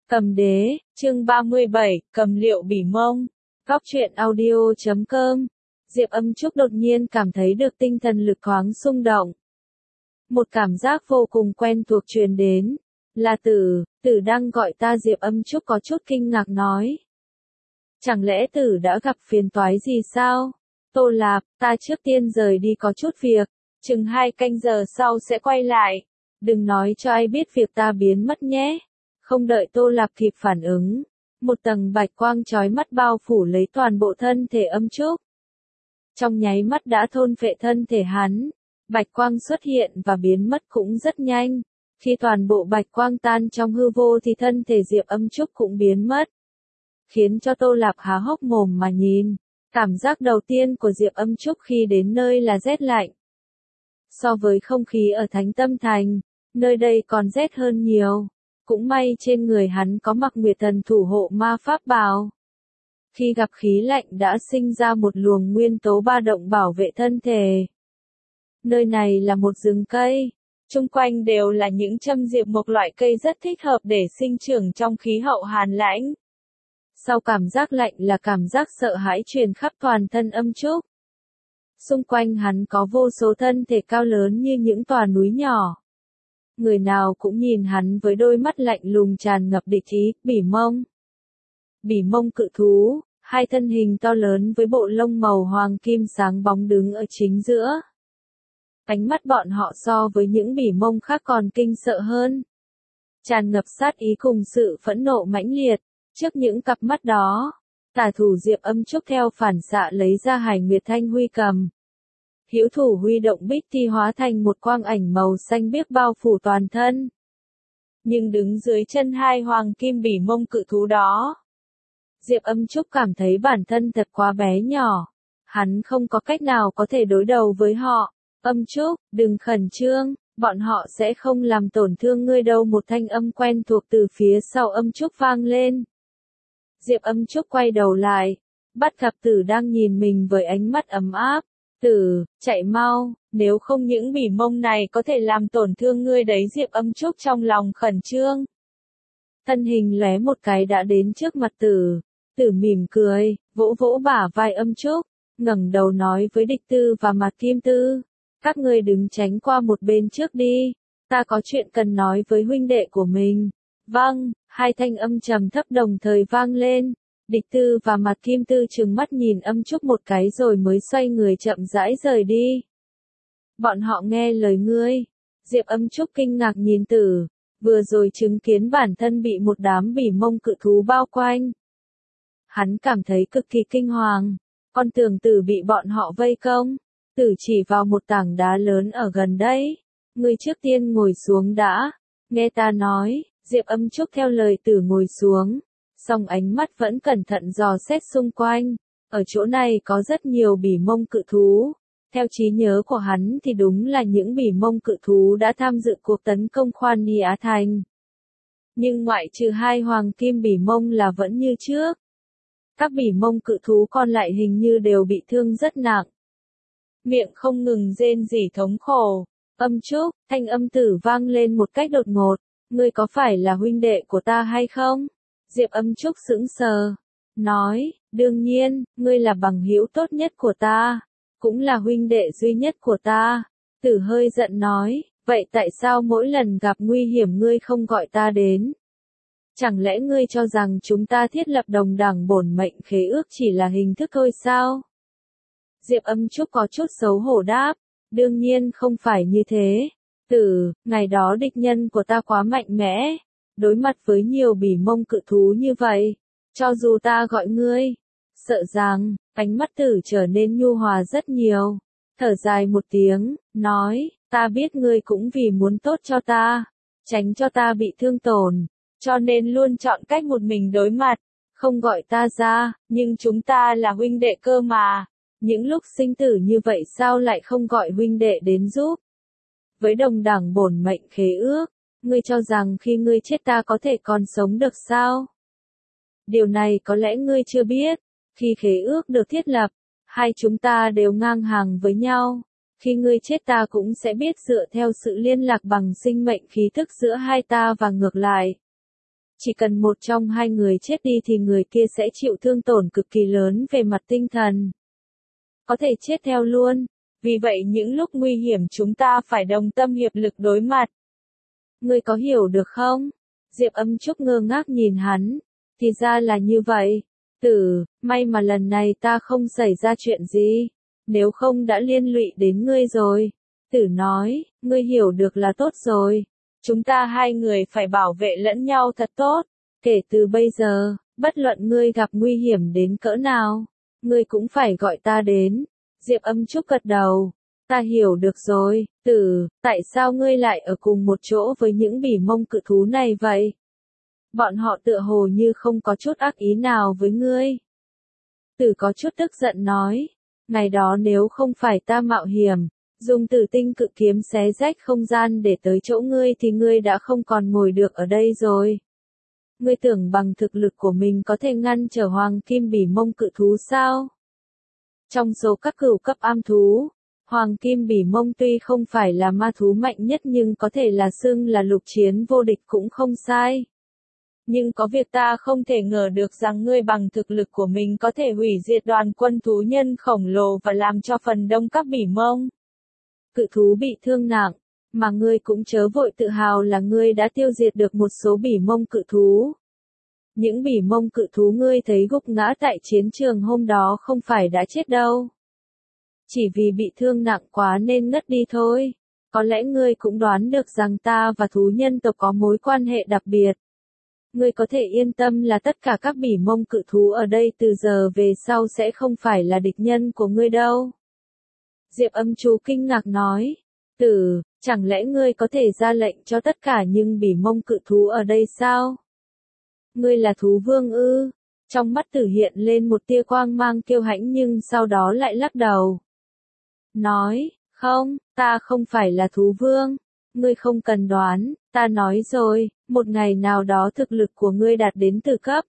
Cầm đế, chương 37, cầm liệu bỉ mông. Góc truyện audio.com. Diệp Âm Trúc đột nhiên cảm thấy được tinh thần lực thoáng xung động. Một cảm giác vô cùng quen thuộc truyền đến. Là Tử đang gọi ta. Diệp Âm Trúc có chút kinh ngạc nói. Chẳng lẽ Tử đã gặp phiền toái gì sao? Tô Lạp, ta trước tiên rời đi có chút việc, chừng 2 canh giờ sau sẽ quay lại. Đừng nói cho ai biết việc ta biến mất nhé. Không đợi Tô Lạp kịp phản ứng, một tầng bạch quang chói mắt bao phủ lấy toàn bộ thân thể Âm Trúc. Trong nháy mắt đã thôn phệ thân thể hắn, bạch quang xuất hiện và biến mất cũng rất nhanh. Khi toàn bộ bạch quang tan trong hư vô thì thân thể Diệp Âm Trúc cũng biến mất. Khiến cho Tô Lạp há hốc mồm mà nhìn. Cảm giác đầu tiên của Diệp Âm Trúc khi đến nơi là rét lạnh. So với không khí ở Thánh Tâm Thành, nơi đây còn rét hơn nhiều. Cũng may trên người hắn có mặc Nguyệt Thần thủ hộ ma pháp bào. Khi gặp khí lạnh đã sinh ra một luồng nguyên tố ba động bảo vệ thân thể. Nơi này là một rừng cây. Chung quanh đều là những châm diệp, một loại cây rất thích hợp để sinh trưởng trong khí hậu hàn lãnh. Sau cảm giác lạnh là cảm giác sợ hãi truyền khắp toàn thân Âm Trúc. Xung quanh hắn có vô số thân thể cao lớn như những tòa núi nhỏ. Người nào cũng nhìn hắn với đôi mắt lạnh lùng tràn ngập địch ý. Bỉ mông. Bỉ mông cự thú, hai thân hình to lớn với bộ lông màu hoàng kim sáng bóng đứng ở chính giữa. Ánh mắt bọn họ so với những bỉ mông khác còn kinh sợ hơn. Tràn ngập sát ý cùng sự phẫn nộ mãnh liệt. Trước những cặp mắt đó, tả thủ Diệp Âm Trúc theo phản xạ lấy ra Hải Nguyệt Thanh Huy cầm. Hữu thủ huy động bích thi hóa thành một quang ảnh màu xanh biếc bao phủ toàn thân. Nhưng đứng dưới chân hai hoàng kim bỉ mông cự thú đó, Diệp Âm Trúc cảm thấy bản thân thật quá bé nhỏ. Hắn không có cách nào có thể đối đầu với họ. Âm Trúc, đừng khẩn trương, bọn họ sẽ không làm tổn thương ngươi đâu. Một thanh âm quen thuộc từ phía sau Âm Trúc vang lên. Diệp Âm Trúc quay đầu lại, bắt gặp Tử đang nhìn mình với ánh mắt ấm áp. Tử, chạy mau, nếu không những bỉ mông này có thể làm tổn thương ngươi đấy. Diệp Âm Trúc trong lòng khẩn trương. Thân hình lóe một cái đã đến trước mặt Tử. Tử mỉm cười, vỗ vỗ bả vai Âm Trúc, ngẩng đầu nói với Địch Tư và Mạc Kim Tư. Các ngươi đứng tránh qua một bên trước đi, ta có chuyện cần nói với huynh đệ của mình. Vâng, hai thanh âm trầm thấp đồng thời vang lên. Địch Tư và Mạc Kim Tư trừng mắt nhìn Âm Trúc một cái rồi mới xoay người chậm rãi rời đi. Bọn họ nghe lời ngươi. Diệp Âm Trúc kinh ngạc nhìn Tử, vừa rồi chứng kiến bản thân bị một đám bỉ mông cự thú bao quanh. Hắn cảm thấy cực kỳ kinh hoàng, con tưởng Tử bị bọn họ vây công. Tử chỉ vào một tảng đá lớn ở gần đấy. Ngươi trước tiên ngồi xuống đã, nghe ta nói. Diệp Âm Trúc theo lời Tử ngồi xuống, song ánh mắt vẫn cẩn thận dò xét xung quanh. Ở chỗ này có rất nhiều bỉ mông cự thú. Theo trí nhớ của hắn thì đúng là những bỉ mông cự thú đã tham dự cuộc tấn công Khoan Ni Á Thành. Nhưng ngoại trừ hai hoàng kim bỉ mông là vẫn như trước. Các bỉ mông cự thú còn lại hình như đều bị thương rất nặng. Miệng không ngừng rên rỉ thống khổ. Âm Trúc, thanh âm Tử vang lên một cách đột ngột. Ngươi có phải là huynh đệ của ta hay không? Diệp Âm Trúc sững sờ, nói, đương nhiên, ngươi là bằng hữu tốt nhất của ta, cũng là huynh đệ duy nhất của ta. Tử hơi giận nói, vậy tại sao mỗi lần gặp nguy hiểm ngươi không gọi ta đến? Chẳng lẽ ngươi cho rằng chúng ta thiết lập đồng đẳng bổn mệnh khế ước chỉ là hình thức thôi sao? Diệp Âm Trúc có chút xấu hổ đáp, đương nhiên không phải như thế. Tử, ngày đó địch nhân của ta quá mạnh mẽ, đối mặt với nhiều bỉ mông cự thú như vậy, cho dù ta gọi ngươi, sợ rằng, ánh mắt Tử trở nên nhu hòa rất nhiều, thở dài một tiếng, nói, ta biết ngươi cũng vì muốn tốt cho ta, tránh cho ta bị thương tổn, cho nên luôn chọn cách một mình đối mặt, không gọi ta ra, nhưng chúng ta là huynh đệ cơ mà, những lúc sinh tử như vậy sao lại không gọi huynh đệ đến giúp? Với đồng đẳng bổn mệnh khế ước, ngươi cho rằng khi ngươi chết ta có thể còn sống được sao? Điều này có lẽ ngươi chưa biết, khi khế ước được thiết lập, hai chúng ta đều ngang hàng với nhau. Khi ngươi chết ta cũng sẽ biết dựa theo sự liên lạc bằng sinh mệnh khí thức giữa hai ta và ngược lại. Chỉ cần một trong hai người chết đi thì người kia sẽ chịu thương tổn cực kỳ lớn về mặt tinh thần. Có thể chết theo luôn. Vì vậy những lúc nguy hiểm chúng ta phải đồng tâm hiệp lực đối mặt. Ngươi có hiểu được không? Diệp Âm Trúc ngơ ngác nhìn hắn. Thì ra là như vậy. Tử, may mà lần này ta không xảy ra chuyện gì. Nếu không đã liên lụy đến ngươi rồi. Tử nói, ngươi hiểu được là tốt rồi. Chúng ta hai người phải bảo vệ lẫn nhau thật tốt. Kể từ bây giờ, bất luận ngươi gặp nguy hiểm đến cỡ nào, ngươi cũng phải gọi ta đến. Diệp Âm Trúc gật đầu. Ta hiểu được rồi, Tử, tại sao ngươi lại ở cùng một chỗ với những bỉ mông cự thú này vậy? Bọn họ tựa hồ như không có chút ác ý nào với ngươi. Tử có chút tức giận nói, ngày đó nếu không phải ta mạo hiểm, dùng Tử tinh cự kiếm xé rách không gian để tới chỗ ngươi thì ngươi đã không còn ngồi được ở đây rồi. Ngươi tưởng bằng thực lực của mình có thể ngăn trở hoàng kim bỉ mông cự thú sao? Trong số các cửu cấp am thú, hoàng kim bỉ mông tuy không phải là ma thú mạnh nhất nhưng có thể là xưng là lục chiến vô địch cũng không sai. Nhưng có việc ta không thể ngờ được rằng ngươi bằng thực lực của mình có thể hủy diệt đoàn quân thú nhân khổng lồ và làm cho phần đông các bỉ mông cự thú bị thương nặng, mà ngươi cũng chớ vội tự hào là ngươi đã tiêu diệt được một số bỉ mông cự thú. Những bỉ mông cự thú ngươi thấy gục ngã tại chiến trường hôm đó không phải đã chết đâu. Chỉ vì bị thương nặng quá nên ngất đi thôi. Có lẽ ngươi cũng đoán được rằng ta và thú nhân tộc có mối quan hệ đặc biệt. Ngươi có thể yên tâm là tất cả các bỉ mông cự thú ở đây từ giờ về sau sẽ không phải là địch nhân của ngươi đâu. Diệp Âm Chú kinh ngạc nói, Tử, chẳng lẽ ngươi có thể ra lệnh cho tất cả những bỉ mông cự thú ở đây sao? Ngươi là thú vương ư? Trong mắt Tử hiện lên một tia quang mang kiêu hãnh nhưng sau đó lại lắc đầu. Nói, không, ta không phải là thú vương. Ngươi không cần đoán, ta nói rồi, một ngày nào đó thực lực của ngươi đạt đến tử cấp.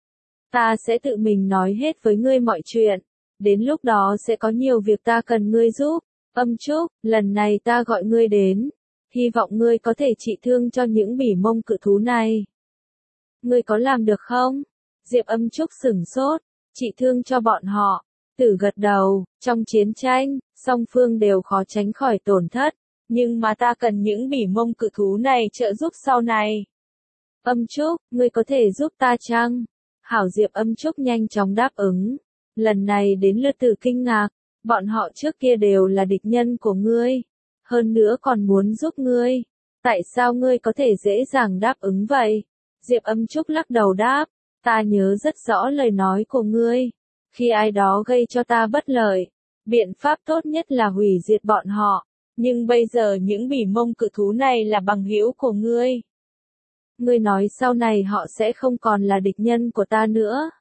Ta sẽ tự mình nói hết với ngươi mọi chuyện. Đến lúc đó sẽ có nhiều việc ta cần ngươi giúp. Âm Trúc, lần này ta gọi ngươi đến. Hy vọng ngươi có thể trị thương cho những bỉ mông cự thú này. Ngươi có làm được không? Diệp Âm Trúc sửng sốt, trị thương cho bọn họ. Tử gật đầu, trong chiến tranh, song phương đều khó tránh khỏi tổn thất. Nhưng mà ta cần những bỉ mông cự thú này trợ giúp sau này. Âm Trúc, ngươi có thể giúp ta chăng? Hảo, Diệp Âm Trúc nhanh chóng đáp ứng. Lần này đến lượt Tử kinh ngạc, bọn họ trước kia đều là địch nhân của ngươi. Hơn nữa còn muốn giúp ngươi. Tại sao ngươi có thể dễ dàng đáp ứng vậy? Diệp Âm Trúc lắc đầu đáp, ta nhớ rất rõ lời nói của ngươi. Khi ai đó gây cho ta bất lợi, biện pháp tốt nhất là hủy diệt bọn họ. Nhưng bây giờ những bỉ mông cự thú này là bằng hữu của ngươi. Ngươi nói sau này họ sẽ không còn là địch nhân của ta nữa.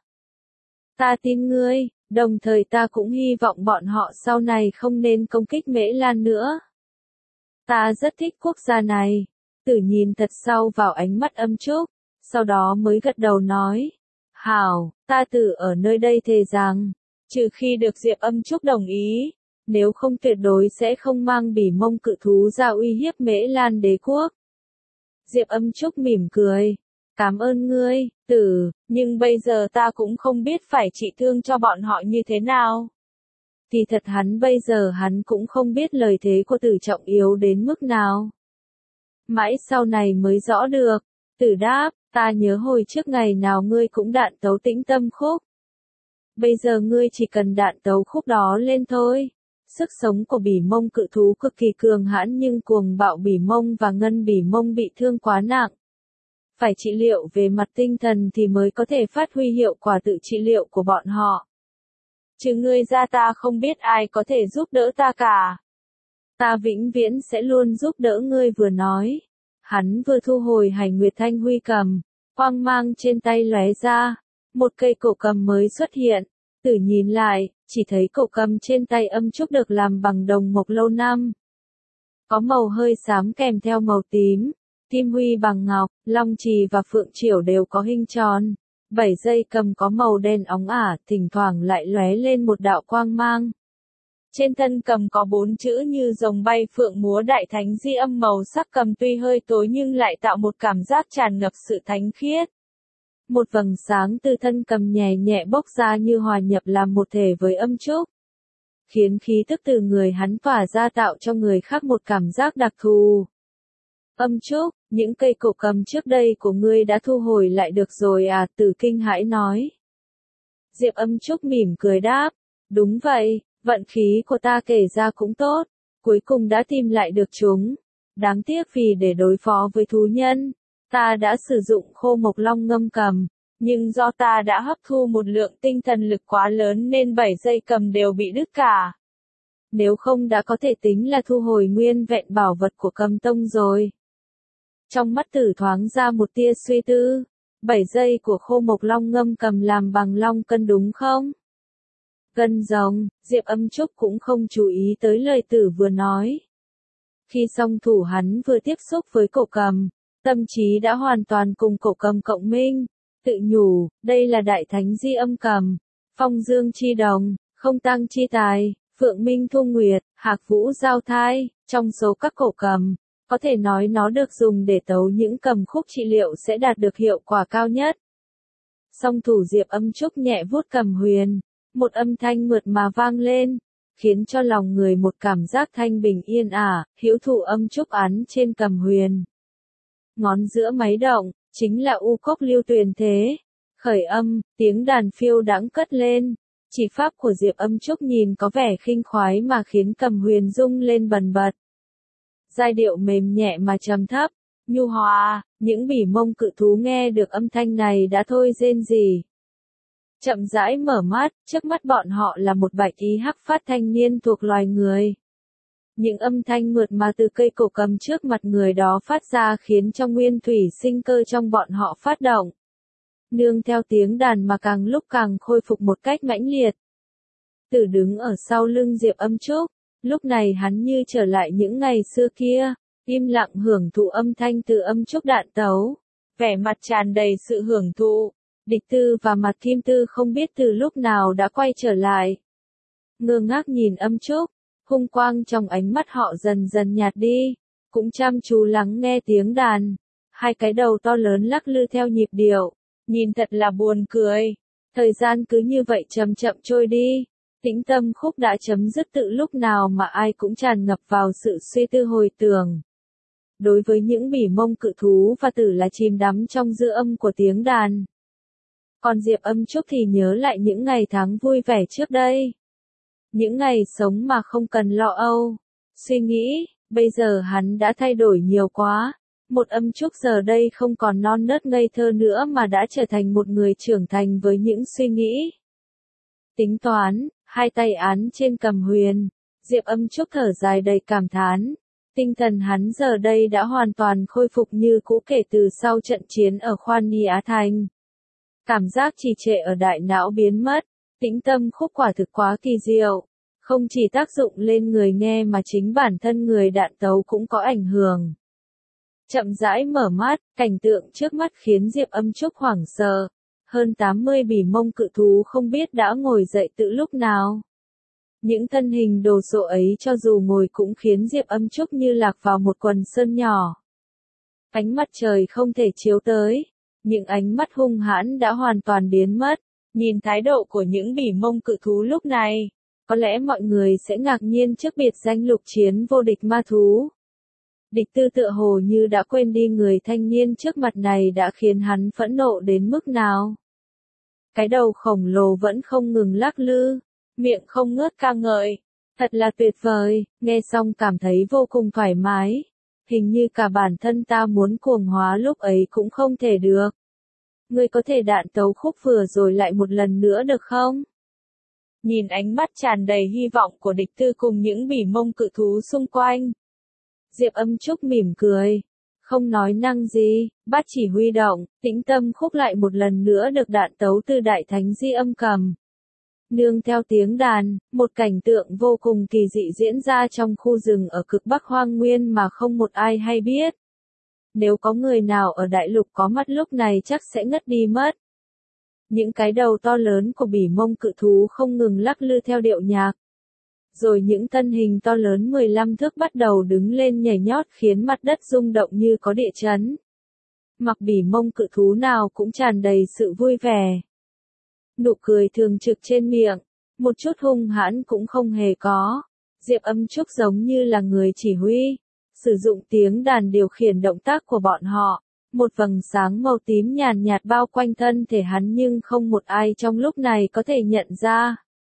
Ta tin ngươi, đồng thời ta cũng hy vọng bọn họ sau này không nên công kích Mễ Lan nữa. Ta rất thích quốc gia này. Tử nhìn thật sâu vào ánh mắt Âm Trúc, sau đó mới gật đầu nói. Hảo, ta Tử ở nơi đây thề rằng, trừ khi được Diệp Âm Trúc đồng ý, nếu không tuyệt đối sẽ không mang bỉ mông cự thú ra uy hiếp Mễ Lan đế quốc. Diệp Âm Trúc mỉm cười. Cảm ơn ngươi, Tử, nhưng bây giờ ta cũng không biết phải trị thương cho bọn họ như thế nào. Thì thật bây giờ hắn cũng không biết lời thế của Tử trọng yếu đến mức nào. Mãi sau này mới rõ được. Tử đáp, ta nhớ hồi trước ngày nào ngươi cũng đạn tấu Tĩnh Tâm khúc. Bây giờ ngươi chỉ cần đạn tấu khúc đó lên thôi. Sức sống của bỉ mông cự thú cực kỳ cường hãn nhưng cuồng bạo bỉ mông và ngân bỉ mông bị thương quá nặng. Phải trị liệu về mặt tinh thần thì mới có thể phát huy hiệu quả tự trị liệu của bọn họ. Trừ ngươi ra ta không biết ai có thể giúp đỡ ta cả. Ta vĩnh viễn sẽ luôn giúp đỡ ngươi vừa nói. Hắn vừa thu hồi Hành Nguyệt Thanh Huy cầm, quang mang trên tay lóe ra, một cây cổ cầm mới xuất hiện. Tử nhìn lại, chỉ thấy cổ cầm trên tay Âm Trúc được làm bằng đồng mộc lâu năm. Có màu hơi xám kèm theo màu tím, kim huy bằng ngọc, long trì và phượng triểu đều có hình tròn. 7 dây cầm có màu đen óng ả, thỉnh thoảng lại lóe lên một đạo quang mang. Trên thân cầm có 4 chữ như rồng bay phượng múa đại thánh di âm, màu sắc cầm tuy hơi tối nhưng lại tạo một cảm giác tràn ngập sự thánh khiết. Một vầng sáng từ thân cầm nhẹ nhẹ bốc ra như hòa nhập làm một thể với âm trúc. Khiến khí tức từ người hắn tỏa ra tạo cho người khác một cảm giác đặc thù. Âm trúc, những cây cổ cầm trước đây của ngươi đã thu hồi lại được rồi à? Tử kinh hãi nói. Diệp Âm Trúc mỉm cười đáp. Đúng vậy, vận khí của ta kể ra cũng tốt. Cuối cùng đã tìm lại được chúng. Đáng tiếc vì để đối phó với thú nhân, ta đã sử dụng khô mộc long ngâm cầm. Nhưng do ta đã hấp thu một lượng tinh thần lực quá lớn nên 7 dây cầm đều bị đứt cả. Nếu không đã có thể tính là thu hồi nguyên vẹn bảo vật của cầm tông rồi. Trong mắt Tử thoáng ra một tia suy tư. 7 dây của khô mộc long ngâm cầm làm bằng long cân đúng không? Cân rồng, Diệp Âm Trúc cũng không chú ý tới lời Tử vừa nói. Khi song thủ hắn vừa tiếp xúc với cổ cầm, tâm trí đã hoàn toàn cùng cổ cầm cộng minh, tự nhủ, đây là đại thánh di âm cầm, phong dương chi đồng, không tăng chi tài, phượng minh thu nguyệt, hạc vũ giao thai, trong số các cổ cầm, có thể nói nó được dùng để tấu những cầm khúc trị liệu sẽ đạt được hiệu quả cao nhất. Song thủ Diệp Âm Trúc nhẹ vuốt cầm huyền, một âm thanh mượt mà vang lên, khiến cho lòng người một cảm giác thanh bình yên ả, hữu thụ âm trúc án trên cầm huyền. Ngón giữa máy động, chính là u cốc lưu tuyền thế. Khởi âm, tiếng đàn phiêu đãng cất lên. Chỉ pháp của Diệp Âm Trúc nhìn có vẻ khinh khoái mà khiến cầm huyền rung lên bần bật. Giai điệu mềm nhẹ mà trầm thấp, nhu hòa, những bỉ mông cự thú nghe được âm thanh này đã thôi rên rỉ. Chậm rãi mở mắt, trước mắt bọn họ là một bạch y hắc phát thanh niên thuộc loài người. Những âm thanh mượt mà từ cây cổ cầm trước mặt người đó phát ra khiến cho nguyên thủy sinh cơ trong bọn họ phát động. Nương theo tiếng đàn mà càng lúc càng khôi phục một cách mãnh liệt. Tử đứng ở sau lưng Diệp Âm Trúc, lúc này hắn như trở lại những ngày xưa kia, im lặng hưởng thụ âm thanh từ âm trúc đạn tấu, vẻ mặt tràn đầy sự hưởng thụ. Địch Tư và Mặt Kim Tư không biết từ lúc nào đã quay trở lại. Ngơ ngác nhìn Âm Trúc, hung quang trong ánh mắt họ dần dần nhạt đi, cũng chăm chú lắng nghe tiếng đàn. Hai cái đầu to lớn lắc lư theo nhịp điệu, nhìn thật là buồn cười. Thời gian cứ như vậy chậm chậm trôi đi. Tĩnh tâm khúc đã chấm dứt từ lúc nào mà ai cũng tràn ngập vào sự suy tư hồi tưởng. Đối với những bỉ mông cự thú và Tử là chìm đắm trong dư âm của tiếng đàn. Còn Diệp Âm Trúc thì nhớ lại những ngày tháng vui vẻ trước đây. Những ngày sống mà không cần lo âu. Suy nghĩ, bây giờ hắn đã thay đổi nhiều quá. Một Âm Trúc giờ đây không còn non nớt ngây thơ nữa mà đã trở thành một người trưởng thành với những suy nghĩ. Tính toán, hai tay án trên cầm huyền. Diệp Âm Trúc thở dài đầy cảm thán. Tinh thần hắn giờ đây đã hoàn toàn khôi phục như cũ kể từ sau trận chiến ở Khoan Nhi Á Thành. Cảm giác trì trệ ở đại não biến mất, tĩnh tâm khúc quả thực quá kỳ diệu. Không chỉ tác dụng lên người nghe mà chính bản thân người đạn tấu cũng có ảnh hưởng. Chậm rãi mở mắt, cảnh tượng trước mắt khiến Diệp Âm Trúc hoảng sợ. Hơn 80 bỉ mông cự thú không biết đã ngồi dậy từ lúc nào. Những thân hình đồ sộ ấy cho dù ngồi cũng khiến Diệp Âm Trúc như lạc vào một quần sơn nhỏ. Ánh mặt trời không thể chiếu tới. Những ánh mắt hung hãn đã hoàn toàn biến mất. Nhìn thái độ của những bỉ mông cự thú lúc này, có lẽ mọi người sẽ ngạc nhiên trước biệt danh lục chiến vô địch ma thú. Địch Tư tựa hồ như đã quên đi người thanh niên trước mặt này đã khiến hắn phẫn nộ đến mức nào. Cái đầu khổng lồ vẫn không ngừng lắc lư, miệng không ngớt ca ngợi. Thật là tuyệt vời, nghe xong cảm thấy vô cùng thoải mái. Hình như cả bản thân ta muốn cuồng hóa lúc ấy cũng không thể được. Ngươi có thể đạn tấu khúc vừa rồi lại một lần nữa được không? Nhìn ánh mắt tràn đầy hy vọng của Địch Tư cùng những bỉ mông cự thú xung quanh. Diệp Âm Trúc mỉm cười. Không nói năng gì, bát chỉ huy động, tĩnh tâm khúc lại một lần nữa được đạn tấu từ đại thánh di âm cầm. Nương theo tiếng đàn, một cảnh tượng vô cùng kỳ dị diễn ra trong khu rừng ở cực Bắc Hoang Nguyên mà không một ai hay biết. Nếu có người nào ở đại lục có mắt lúc này chắc sẽ ngất đi mất. Những cái đầu to lớn của bỉ mông cự thú không ngừng lắc lư theo điệu nhạc. Rồi những thân hình to lớn 15 thước bắt đầu đứng lên nhảy nhót khiến mặt đất rung động như có địa chấn. Mặc bỉ mông cự thú nào cũng tràn đầy sự vui vẻ. Nụ cười thường trực trên miệng, một chút hung hãn cũng không hề có. Diệp Âm Trúc giống như là người chỉ huy, sử dụng tiếng đàn điều khiển động tác của bọn họ. Một vầng sáng màu tím nhàn nhạt bao quanh thân thể hắn nhưng không một ai trong lúc này có thể nhận ra.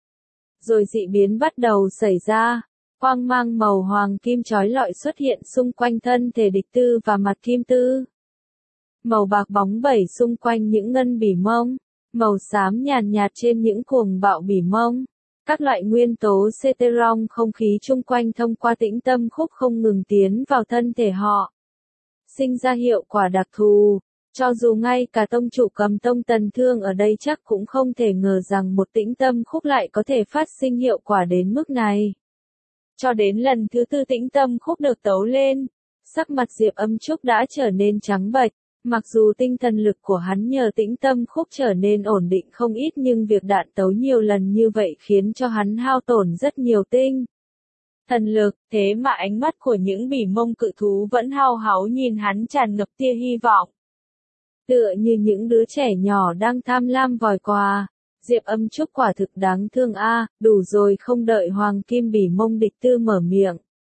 Rồi dị biến bắt đầu xảy ra. Quang mang màu hoàng kim chói lọi xuất hiện xung quanh thân thể địch tư và mặt Kim Tư. Màu bạc bóng bẩy xung quanh những ngân bỉ mông, màu xám nhàn nhạt trên những cuồng bạo bỉ mông. Các loại nguyên tố Ceteron không khí chung quanh thông qua tĩnh tâm khúc không ngừng tiến vào thân thể họ. Sinh ra hiệu quả đặc thù, cho dù ngay cả tông chủ Cầm Tông Tần Thương ở đây chắc cũng không thể ngờ rằng một tĩnh tâm khúc lại có thể phát sinh hiệu quả đến mức này. Cho đến lần thứ tư tĩnh tâm khúc được tấu lên, sắc mặt Diệp Âm Trúc đã trở nên trắng bệch. Mặc dù tinh thần lực của hắn nhờ tĩnh tâm khúc trở nên ổn định không ít nhưng việc đạn tấu nhiều lần như vậy khiến cho hắn hao tổn rất nhiều tinh thần lực, thế mà ánh mắt của những bỉ mông cự thú vẫn hao háo nhìn hắn tràn ngập tia hy vọng. Tựa như những đứa trẻ nhỏ đang tham lam vòi quà, Diệp Âm Trúc quả thực đáng thương a. Đủ rồi, không đợi Hoàng Kim bỉ mông địch tư mở miệng.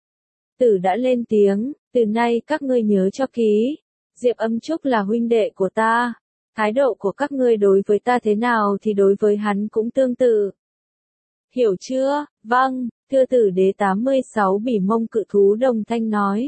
Tử đã lên tiếng, từ nay các ngươi nhớ cho kỹ. Diệp Âm Trúc là huynh đệ của ta, thái độ của các ngươi đối với ta thế nào thì đối với hắn cũng tương tự. Hiểu chưa? Vâng, thưa tử đế 86 bỉ mông cự thú đồng thanh nói.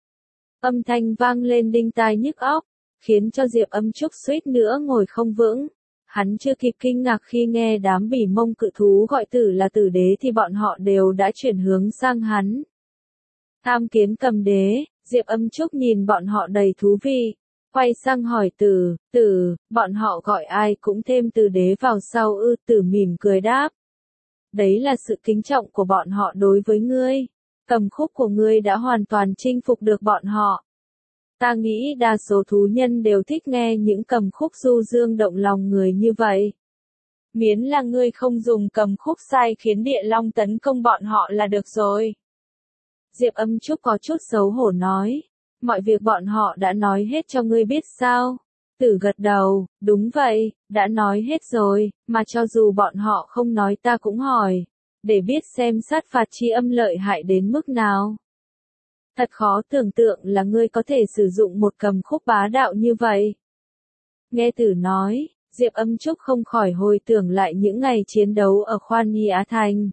Âm thanh vang lên đinh tai nhức óc, khiến cho Diệp Âm Trúc suýt nữa ngồi không vững. Hắn chưa kịp kinh ngạc khi nghe đám bỉ mông cự thú gọi tử là tử đế thì bọn họ đều đã chuyển hướng sang hắn. Tham Kiến Cầm Đế. Diệp Âm Trúc nhìn bọn họ đầy thú vị, quay sang hỏi Tử, bọn họ gọi ai cũng thêm Tử đế vào sau ư? Tử mỉm cười đáp. Đấy là sự kính trọng của bọn họ đối với ngươi. Cầm khúc của ngươi đã hoàn toàn chinh phục được bọn họ. Ta nghĩ đa số thú nhân đều thích nghe những cầm khúc du dương động lòng người như vậy. Miễn là ngươi không dùng cầm khúc sai khiến địa long tấn công bọn họ là được rồi. Diệp Âm Trúc có chút xấu hổ nói, mọi việc bọn họ đã nói hết cho ngươi biết sao? Tử gật đầu, đúng vậy, đã nói hết rồi, mà cho dù bọn họ không nói ta cũng hỏi, để biết xem sát phạt tri âm lợi hại đến mức nào. Thật khó tưởng tượng là ngươi có thể sử dụng một cầm khúc bá đạo như vậy. Nghe Tử nói, Diệp Âm Trúc không khỏi hồi tưởng lại những ngày chiến đấu ở Khoan Nhi Á Thành.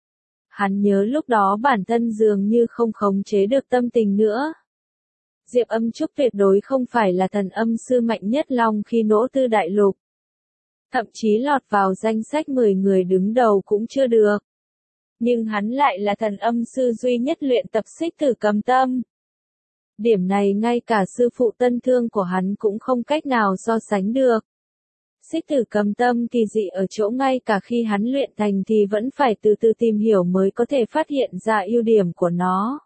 Hắn nhớ lúc đó bản thân dường như không khống chế được tâm tình nữa. Diệp Âm Trúc tuyệt đối không phải là thần âm sư mạnh nhất Long khi nỗ tư đại lục. Thậm chí lọt vào danh sách 10 người đứng đầu cũng chưa được. Nhưng hắn lại là thần âm sư duy nhất luyện tập xích tử cầm tâm. Điểm này ngay cả sư phụ Tân Thương của hắn cũng không cách nào so sánh được. Xích tử cầm tâm kỳ dị ở chỗ ngay cả khi hắn luyện thành thì vẫn phải từ từ tìm hiểu mới có thể phát hiện ra ưu điểm của nó.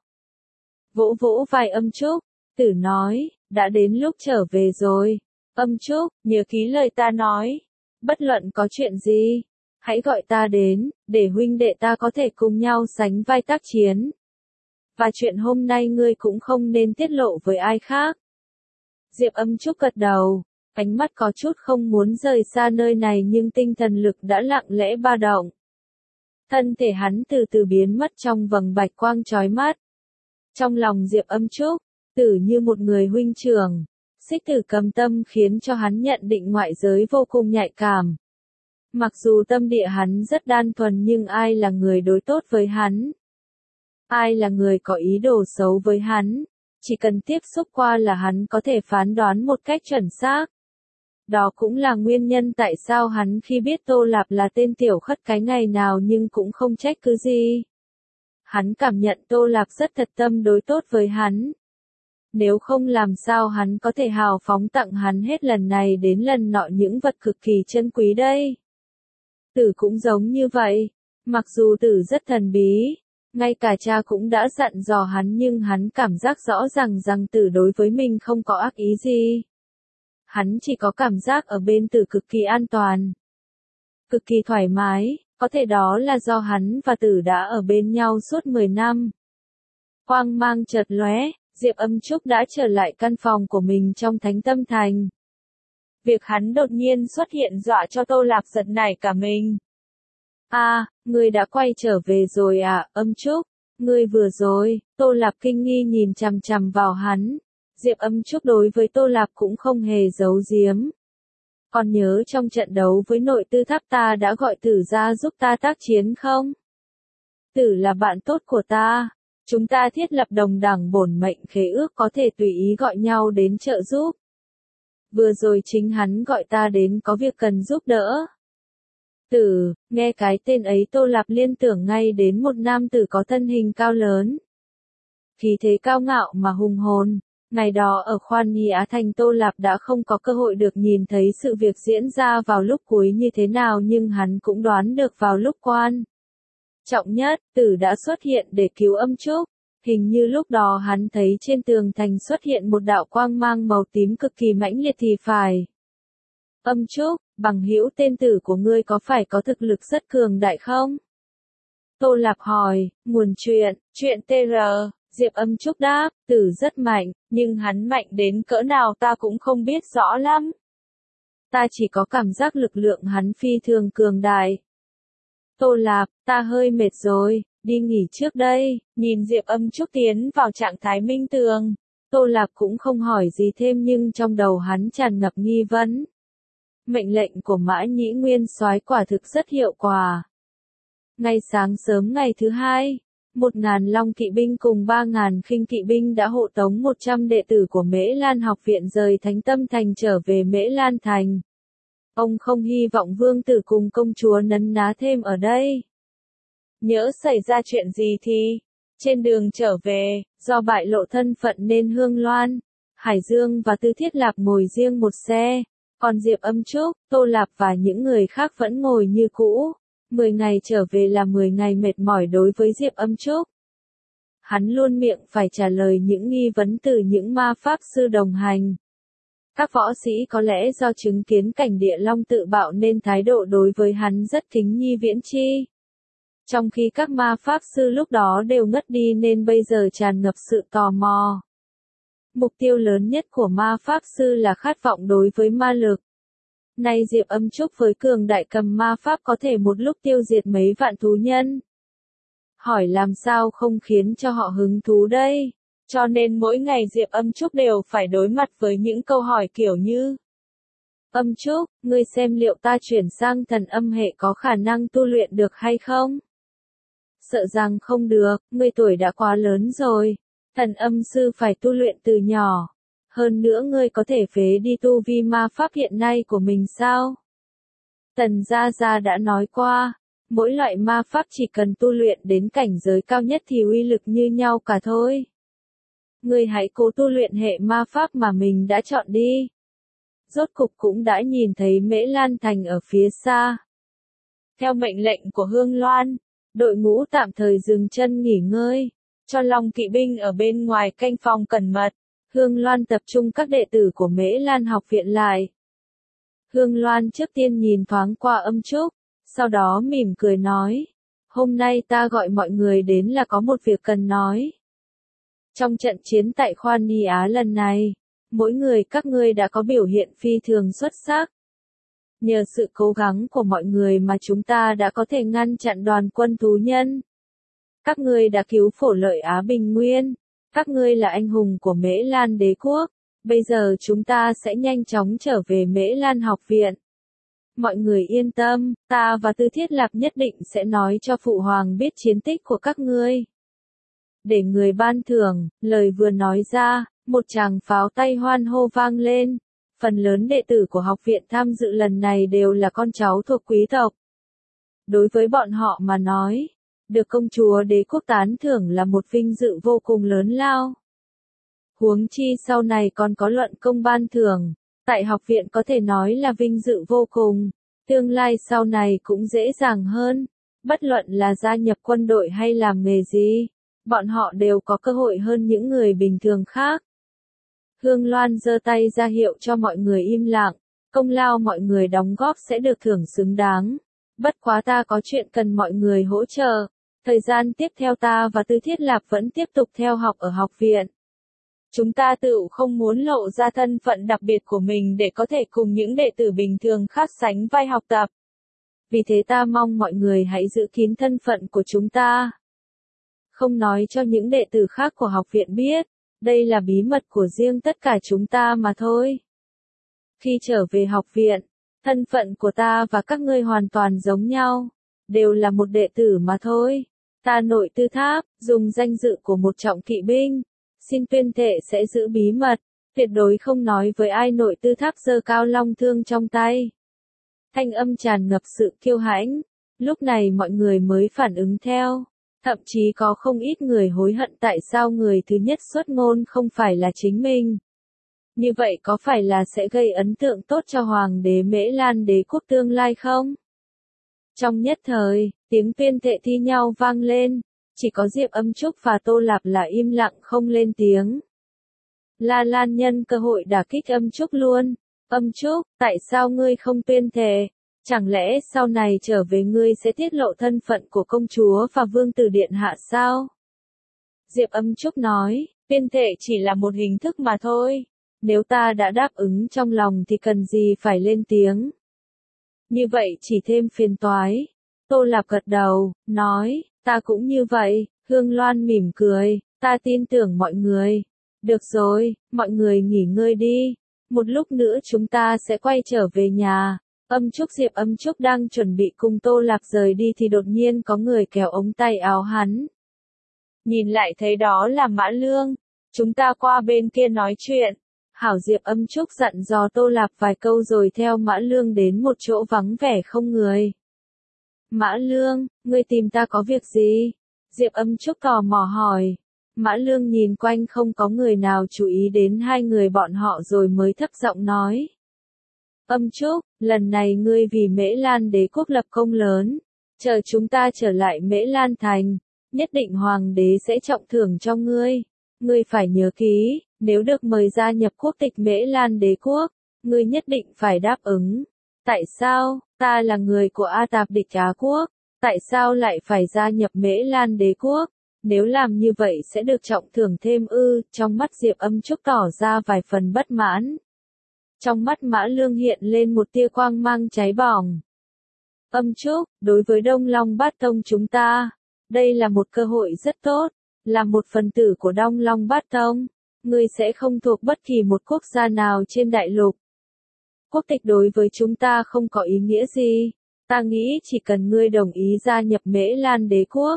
Vỗ vỗ vai Âm Trúc, Tử nói, đã đến lúc trở về rồi. Âm Trúc, nhớ ký lời ta nói. Bất luận có chuyện gì, hãy gọi ta đến, để huynh đệ ta có thể cùng nhau sánh vai tác chiến. Và chuyện hôm nay ngươi cũng không nên tiết lộ với ai khác. Diệp Âm Trúc gật đầu. Ánh mắt có chút không muốn rời xa nơi này nhưng tinh thần lực đã lặng lẽ ba động. Thân thể hắn từ từ biến mất trong vầng bạch quang chói mắt. Trong lòng Diệp Âm Trúc, Tử như một người huynh trưởng, xích tử cầm tâm khiến cho hắn nhận định ngoại giới vô cùng nhạy cảm. Mặc dù tâm địa hắn rất đơn thuần nhưng ai là người đối tốt với hắn? Ai là người có ý đồ xấu với hắn? Chỉ cần tiếp xúc qua là hắn có thể phán đoán một cách chuẩn xác. Đó cũng là nguyên nhân tại sao hắn khi biết Tô Lạp là tên tiểu khất cái ngày nào nhưng cũng không trách cứ gì. Hắn cảm nhận Tô Lạp rất thật tâm đối tốt với hắn. Nếu không làm sao hắn có thể hào phóng tặng hắn hết lần này đến lần nọ những vật cực kỳ chân quý đây. Tử cũng giống như vậy. Mặc dù Tử rất thần bí, ngay cả cha cũng đã dặn dò hắn nhưng hắn cảm giác rõ ràng rằng Tử đối với mình không có ác ý gì. Hắn chỉ có cảm giác ở bên Tử cực kỳ an toàn, cực kỳ thoải mái, có thể đó là do hắn và Tử đã ở bên nhau suốt 10 năm. Quang mang chợt lóe, Diệp Âm Trúc đã trở lại căn phòng của mình trong Thánh Tâm Thành. Việc hắn đột nhiên xuất hiện dọa cho Tô Lạp giật nảy cả mình. Ngươi đã quay trở về rồi à, Âm Trúc? Ngươi vừa rồi, Tô Lạp kinh nghi nhìn chằm chằm vào hắn. Diệp Âm Trúc đối với Tô Lạp cũng không hề giấu giếm. Còn nhớ trong trận đấu với Nội Tư Tháp ta đã gọi Tử ra giúp ta tác chiến không? Tử là bạn tốt của ta. Chúng ta thiết lập đồng đẳng bổn mệnh khế ước có thể tùy ý gọi nhau đến trợ giúp. Vừa rồi chính hắn gọi ta đến có việc cần giúp đỡ. Tử, nghe cái tên ấy Tô Lạp liên tưởng ngay đến một nam tử có thân hình cao lớn. Khí thế cao ngạo mà hùng hồn. Ngày đó ở Khoan Nhi Á Thành Tô Lạp đã không có cơ hội được nhìn thấy sự việc diễn ra vào lúc cuối như thế nào nhưng hắn cũng đoán được vào lúc quan trọng nhất, Tử đã xuất hiện để cứu Âm Trúc. Hình như lúc đó hắn thấy trên tường thành xuất hiện một đạo quang mang màu tím cực kỳ mãnh liệt thì phải. Âm Trúc, bằng hữu tên Tử của ngươi có phải có thực lực rất cường đại không? Tô Lạp hỏi, nguồn chuyện TR, Diệp Âm Trúc đáp, Tử rất mạnh, nhưng hắn mạnh đến cỡ nào ta cũng không biết rõ lắm. Ta chỉ có cảm giác lực lượng hắn phi thường cường đại. Tô Lạp, ta hơi mệt rồi, đi nghỉ trước đây. Nhìn Diệp Âm Trúc tiến vào trạng thái minh tường, Tô Lạp cũng không hỏi gì thêm nhưng trong đầu hắn tràn ngập nghi vấn. Mệnh lệnh của Mã Nhĩ Nguyên soái quả thực rất hiệu quả. Ngay sáng sớm ngày thứ hai, 1.000 Long kỵ binh cùng 3.000 khinh kỵ binh đã hộ tống 100 đệ tử của Mễ Lan học viện rời Thánh Tâm Thành trở về Mễ Lan Thành. Ông không hy vọng vương tử cùng công chúa nấn ná thêm ở đây. Nhỡ xảy ra chuyện gì thì, trên đường trở về, do bại lộ thân phận nên Hương Loan, Hải Dương và Tư Thiết Lạp ngồi riêng một xe, còn Diệp Âm Trúc, Tô Lạp và những người khác vẫn ngồi như cũ. 10 ngày trở về là 10 ngày mệt mỏi đối với Diệp Âm Trúc. Hắn luôn miệng phải trả lời những nghi vấn từ những ma pháp sư đồng hành. Các võ sĩ có lẽ do chứng kiến cảnh địa long tự bạo nên thái độ đối với hắn rất kính nhi viễn chi. Trong khi các ma pháp sư lúc đó đều ngất đi nên bây giờ tràn ngập sự tò mò. Mục tiêu lớn nhất của ma pháp sư là khát vọng đối với ma lực. Nay Diệp Âm Trúc với cường đại cầm ma pháp có thể một lúc tiêu diệt mấy vạn thú nhân. Hỏi làm sao không khiến cho họ hứng thú đây? Cho nên mỗi ngày Diệp Âm Trúc đều phải đối mặt với những câu hỏi kiểu như: Âm Trúc, ngươi xem liệu ta chuyển sang thần âm hệ có khả năng tu luyện được hay không? Sợ rằng không được, ngươi tuổi đã quá lớn rồi. Thần âm sư phải tu luyện từ nhỏ. Hơn nữa ngươi có thể phế đi tu vi ma pháp hiện nay của mình sao? Tần Gia Gia đã nói qua, mỗi loại ma pháp chỉ cần tu luyện đến cảnh giới cao nhất thì uy lực như nhau cả thôi. Ngươi hãy cố tu luyện hệ ma pháp mà mình đã chọn đi. Rốt cục cũng đã nhìn thấy Mễ Lan Thành ở phía xa. Theo mệnh lệnh của Hương Loan, đội ngũ tạm thời dừng chân nghỉ ngơi, cho Long kỵ binh ở bên ngoài canh phòng cẩn mật. Hương Loan tập trung các đệ tử của Mễ Lan học viện lại. Hương Loan trước tiên nhìn thoáng qua Âm Trúc, sau đó mỉm cười nói, hôm nay ta gọi mọi người đến là có một việc cần nói. Trong trận chiến tại Khoan Nhi Á lần này, mỗi người các ngươi đã có biểu hiện phi thường xuất sắc. Nhờ sự cố gắng của mọi người mà chúng ta đã có thể ngăn chặn đoàn quân thú nhân. Các ngươi đã cứu Phổ Lợi Á Bình Nguyên. Các ngươi là anh hùng của Mễ Lan đế quốc. Bây giờ chúng ta sẽ nhanh chóng trở về Mễ Lan học viện. Mọi người yên tâm, ta và Tư Thiết Lạp nhất định sẽ nói cho Phụ Hoàng biết chiến tích của các ngươi. Để người ban thưởng, lời vừa nói ra, một tràng pháo tay hoan hô vang lên. Phần lớn đệ tử của học viện tham dự lần này đều là con cháu thuộc quý tộc. Đối với bọn họ mà nói, được công chúa đế quốc tán thưởng là một vinh dự vô cùng lớn lao. Huống chi sau này còn có luận công ban thưởng, tại học viện có thể nói là vinh dự vô cùng, tương lai sau này cũng dễ dàng hơn, bất luận là gia nhập quân đội hay làm nghề gì, bọn họ đều có cơ hội hơn những người bình thường khác. Hương Loan giơ tay ra hiệu cho mọi người im lặng, công lao mọi người đóng góp sẽ được thưởng xứng đáng. Bất quá ta có chuyện cần mọi người hỗ trợ. Thời gian tiếp theo ta và Tư Thiết Lạp vẫn tiếp tục theo học ở học viện. Chúng ta tự không muốn lộ ra thân phận đặc biệt của mình để có thể cùng những đệ tử bình thường khác sánh vai học tập. Vì thế ta mong mọi người hãy giữ kín thân phận của chúng ta. Không nói cho những đệ tử khác của học viện biết, đây là bí mật của riêng tất cả chúng ta mà thôi. Khi trở về học viện, thân phận của ta và các ngươi hoàn toàn giống nhau, đều là một đệ tử mà thôi. Ta Nội Tư Tháp, dùng danh dự của một trọng kỵ binh, xin tuyên thệ sẽ giữ bí mật, tuyệt đối không nói với ai Nội Tư Tháp giơ cao long thương trong tay. Thanh âm tràn ngập sự kiêu hãnh, lúc này mọi người mới phản ứng theo, thậm chí có không ít người hối hận tại sao người thứ nhất xuất ngôn không phải là chính mình. Như vậy có phải là sẽ gây ấn tượng tốt cho Hoàng đế Mễ Lan đế quốc tương lai không? Trong nhất thời, tiếng tuyên thệ thi nhau vang lên, chỉ có Diệp Âm Trúc và Tô Lạp là im lặng không lên tiếng. La Lan nhân cơ hội đả kích Âm Trúc luôn. Âm Trúc, tại sao ngươi không tuyên thệ? Chẳng lẽ sau này trở về ngươi sẽ tiết lộ thân phận của công chúa và vương tử điện hạ sao? Diệp Âm Trúc nói, tuyên thệ chỉ là một hình thức mà thôi. Nếu ta đã đáp ứng trong lòng thì cần gì phải lên tiếng. Như vậy chỉ thêm phiền toái. Tô Lạp gật đầu, nói, ta cũng như vậy. Hương Loan mỉm cười, ta tin tưởng mọi người. Được rồi, mọi người nghỉ ngơi đi. Một lúc nữa chúng ta sẽ quay trở về nhà. Diệp Âm Trúc đang chuẩn bị cùng Tô Lạp rời đi thì đột nhiên có người kéo ống tay áo hắn. Nhìn lại thấy đó là Mã Lương. Chúng ta qua bên kia nói chuyện. Hảo, Diệp Âm Trúc dặn dò Tô Lạp vài câu rồi theo Mã Lương đến một chỗ vắng vẻ không người. Mã Lương, ngươi tìm ta có việc gì? Diệp Âm Trúc tò mò hỏi. Mã Lương nhìn quanh không có người nào chú ý đến hai người bọn họ rồi mới thấp giọng nói. Âm Trúc, lần này ngươi vì Mễ Lan đế quốc lập công lớn. Chờ chúng ta trở lại Mễ Lan thành, nhất định hoàng đế sẽ trọng thưởng cho ngươi. Ngươi phải nhớ kỹ, nếu được mời gia nhập quốc tịch Mễ Lan đế quốc, ngươi nhất định phải đáp ứng. Tại sao, ta là người của A Tạp địch Á quốc, tại sao lại phải gia nhập Mễ Lan đế quốc? Nếu làm như vậy sẽ được trọng thưởng thêm ư? Trong mắt Diệp Âm Trúc tỏ ra vài phần bất mãn. Trong mắt Mã Lương hiện lên một tia quang mang cháy bỏng. Âm Trúc, đối với Đông Long Bát Tông chúng ta, đây là một cơ hội rất tốt. Là một phần tử của Đông Long Bát Tông, ngươi sẽ không thuộc bất kỳ một quốc gia nào trên đại lục. Quốc tịch đối với chúng ta không có ý nghĩa gì. Ta nghĩ chỉ cần ngươi đồng ý gia nhập Mễ Lan đế quốc,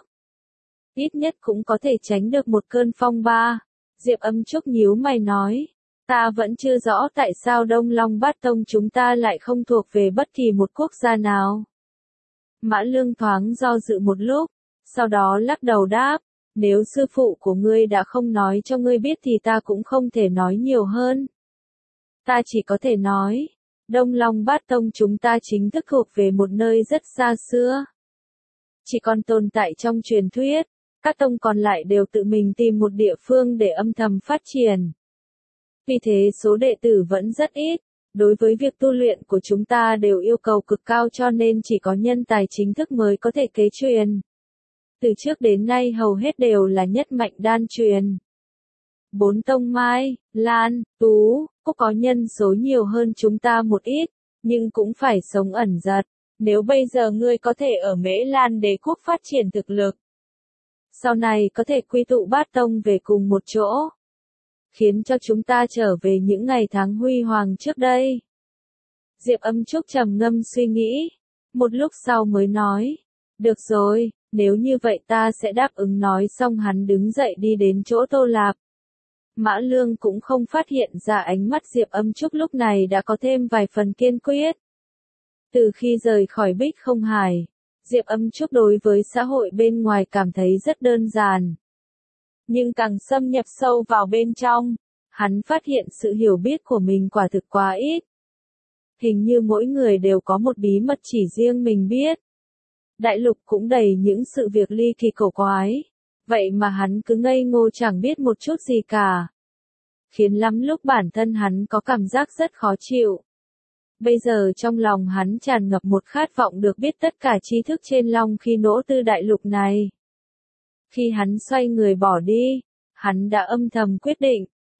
ít nhất cũng có thể tránh được một cơn phong ba. Diệp Âm Trúc nhíu mày nói, ta vẫn chưa rõ tại sao Đông Long Bát Tông chúng ta lại không thuộc về bất kỳ một quốc gia nào. Mã Lương thoáng do dự một lúc, sau đó lắc đầu đáp, nếu sư phụ của ngươi đã không nói cho ngươi biết thì ta cũng không thể nói nhiều hơn. Ta chỉ có thể nói, Đông Long Bát Tông chúng ta chính thức thuộc về một nơi rất xa xưa. Chỉ còn tồn tại trong truyền thuyết, các tông còn lại đều tự mình tìm một địa phương để âm thầm phát triển. Vì thế số đệ tử vẫn rất ít, đối với việc tu luyện của chúng ta đều yêu cầu cực cao cho nên chỉ có nhân tài chính thức mới có thể kế truyền. Từ trước đến nay hầu hết đều là nhất mạnh đan truyền. 4 tông Mai, Lan, Tú, Cúc có nhân số nhiều hơn chúng ta một ít, nhưng cũng phải sống ẩn dật. Nếu bây giờ ngươi có thể ở Mễ Lan đế quốc phát triển thực lực, sau này có thể quy tụ bát tông về cùng một chỗ, khiến cho chúng ta trở về những ngày tháng huy hoàng trước đây. Diệp Âm Trúc trầm ngâm suy nghĩ, một lúc sau mới nói, được rồi, nếu như vậy ta sẽ đáp ứng. Nói xong hắn đứng dậy đi đến chỗ Tô Lạp. Mã Lương cũng không phát hiện ra ánh mắt Diệp Âm Trúc lúc này đã có thêm vài phần kiên quyết. Từ khi rời khỏi Bích Không Hải, Diệp Âm Trúc đối với xã hội bên ngoài cảm thấy rất đơn giản. Nhưng càng xâm nhập sâu vào bên trong, hắn phát hiện sự hiểu biết của mình quả thực quá ít. Hình như mỗi người đều có một bí mật chỉ riêng mình biết. Đại lục cũng đầy những sự việc ly kỳ cổ quái. Vậy mà hắn cứ ngây ngô chẳng biết một chút gì cả. Khiến lắm lúc bản thân hắn có cảm giác rất khó chịu. Bây giờ trong lòng hắn tràn ngập một khát vọng được biết tất cả tri thức trên Long Khi Nỗ Tư đại lục này. Khi hắn xoay người bỏ đi, hắn đã âm thầm quyết định,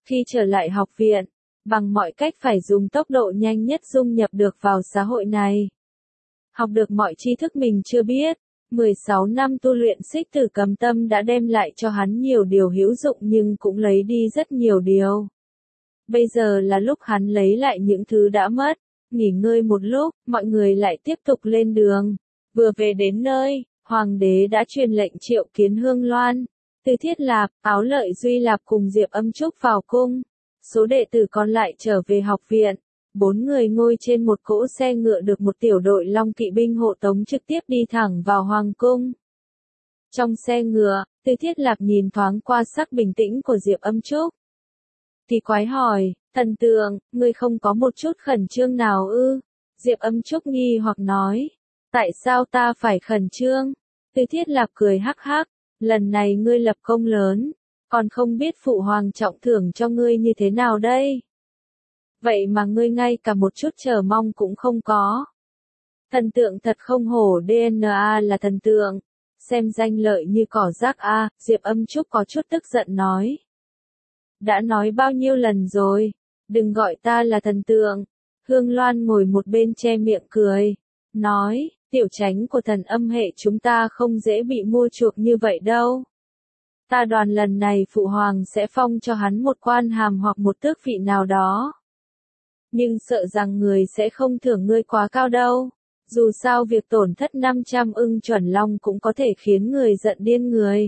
Khi trở lại học viện, bằng mọi cách phải dùng tốc độ nhanh nhất dung nhập được vào xã hội này. Học được mọi tri thức mình chưa biết. 16 năm tu luyện xích tử cầm tâm đã đem lại cho hắn nhiều điều hữu dụng nhưng cũng lấy đi rất nhiều điều. Bây giờ là lúc hắn lấy lại những thứ đã mất. Nghỉ ngơi một lúc, mọi người lại tiếp tục lên đường. Vừa về đến nơi, hoàng đế đã truyền lệnh triệu kiến Hương Loan, Từ Thiết Lạp, Áo Lợi Duy Lạp cùng Diệp Âm Trúc vào cung. Số đệ tử còn lại trở về học viện. 4 người ngồi trên một cỗ xe ngựa được một tiểu đội long kỵ binh hộ tống trực tiếp đi thẳng vào hoàng cung. Trong xe ngựa, Từ Thiết Lạp nhìn thoáng qua sắc bình tĩnh của Diệp Âm Trúc. Kỳ quái hỏi, thần tượng, ngươi không có một chút khẩn trương nào ư? Diệp Âm Trúc nghi hoặc nói, tại sao ta phải khẩn trương? Từ Thiết Lạp cười hắc hắc, lần này ngươi lập công lớn, còn không biết phụ hoàng trọng thưởng cho ngươi như thế nào đây? Vậy mà ngươi ngay cả một chút chờ mong cũng không có. Thần tượng thật không hổ DNA là thần tượng, xem danh lợi như cỏ rác a. Diệp Âm Trúc có chút tức giận nói. Đã nói bao nhiêu lần rồi, đừng gọi ta là thần tượng. Hương Loan ngồi một bên che miệng cười, nói, tiểu tránh của thần âm hệ chúng ta không dễ bị mua chuộc như vậy đâu. Ta đoán lần này phụ hoàng sẽ phong cho hắn một quan hàm hoặc một tước vị nào đó. Nhưng sợ rằng người sẽ không thưởng ngươi quá cao đâu. Dù sao việc tổn thất 500 ưng chuẩn long cũng có thể khiến người giận điên người.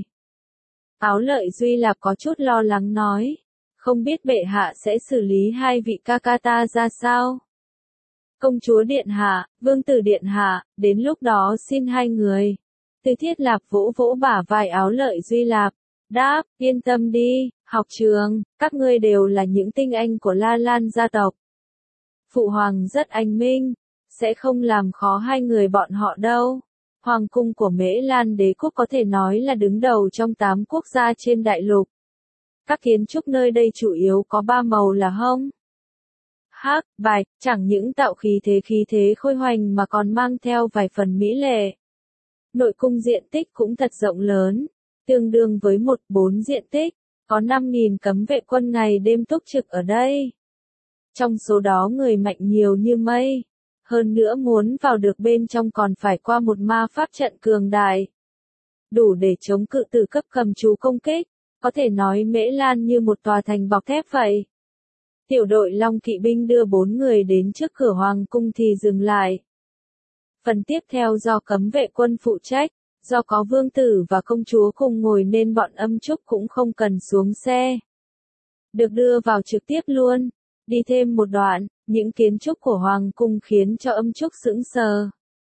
Áo Lợi Duy Lạp có chút lo lắng nói, không biết bệ hạ sẽ xử lý hai vị ca ca ta ra sao? Công chúa điện hạ, vương tử điện hạ, đến lúc đó xin hai người. Từ Thiết Lạp vỗ vỗ bả vai Áo Lợi Duy Lạp, đáp, yên tâm đi, học trường, các ngươi đều là những tinh anh của La Lan gia tộc. Phụ hoàng rất anh minh, sẽ không làm khó hai người bọn họ đâu. Hoàng cung của Mễ Lan đế quốc có thể nói là đứng đầu trong 8 quốc gia trên đại lục. Các kiến trúc nơi đây chủ yếu có 3 màu là hông, hắc, bạch, chẳng những tạo khí thế khôi hoành mà còn mang theo vài phần mỹ lệ. Nội cung diện tích cũng thật rộng lớn, tương đương với 1/4 diện tích, có 5.000 cấm vệ quân ngày đêm túc trực ở đây. Trong số đó người mạnh nhiều như mây. Hơn nữa muốn vào được bên trong còn phải qua một ma pháp trận cường đại. Đủ để chống cự từ cấp cầm chú công kích, có thể nói Mễ Lan như một tòa thành bọc thép vậy. Tiểu đội Long Kỵ binh đưa 4 người đến trước cửa hoàng cung thì dừng lại. Phần tiếp theo do cấm vệ quân phụ trách, do có vương tử và công chúa cùng ngồi nên bọn Âm Trúc cũng không cần xuống xe. Được đưa vào trực tiếp luôn. Đi thêm một đoạn, những kiến trúc của hoàng cung khiến cho Âm Trúc sững sờ.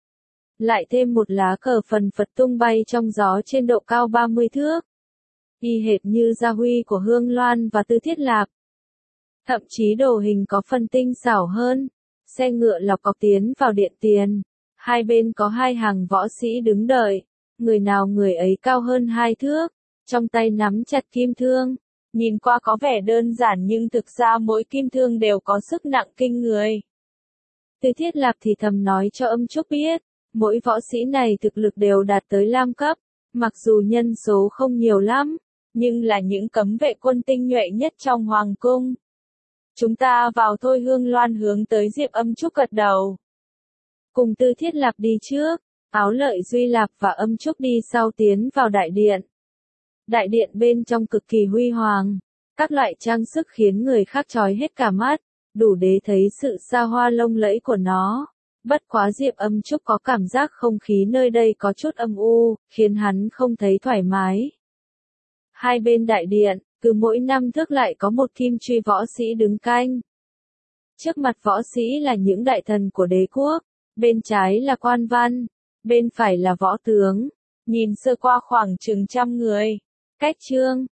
Lại thêm một lá cờ phần phật tung bay trong gió trên độ cao 30 thước. Y hệt như gia huy của Hương Loan và Tư Thiết Lạp. Thậm chí đồ hình có phần tinh xảo hơn. Xe ngựa lọc cọc tiến vào điện tiền. Hai bên có hai hàng võ sĩ đứng đợi. Người nào người ấy cao hơn 2 thước. Trong tay nắm chặt kim thương. Nhìn qua có vẻ đơn giản nhưng thực ra mỗi kim thương đều có sức nặng kinh người. Từ Thiết Lạp thì thầm nói cho Âm Trúc biết, mỗi võ sĩ này thực lực đều đạt tới lam cấp, mặc dù nhân số không nhiều lắm, nhưng là những cấm vệ quân tinh nhuệ nhất trong hoàng cung. Chúng ta vào thôi. Hương Loan hướng tới Diệp Âm Trúc gật đầu. Cùng Từ Thiết Lạp đi trước, Áo Lợi Duy Lạp và Âm Trúc đi sau tiến vào đại điện. Đại điện bên trong cực kỳ huy hoàng, các loại trang sức khiến người khác chói hết cả mắt, đủ để thấy sự xa hoa lông lẫy của nó. Bất quá Diệp Âm Trúc có cảm giác không khí nơi đây có chút âm u, khiến hắn không thấy thoải mái. Hai bên đại điện, cứ mỗi 5 thước lại có một kim truy võ sĩ đứng canh. Trước mặt võ sĩ là những đại thần của đế quốc, bên trái là quan văn, bên phải là võ tướng, nhìn sơ qua khoảng chừng 100 người. Cách trương,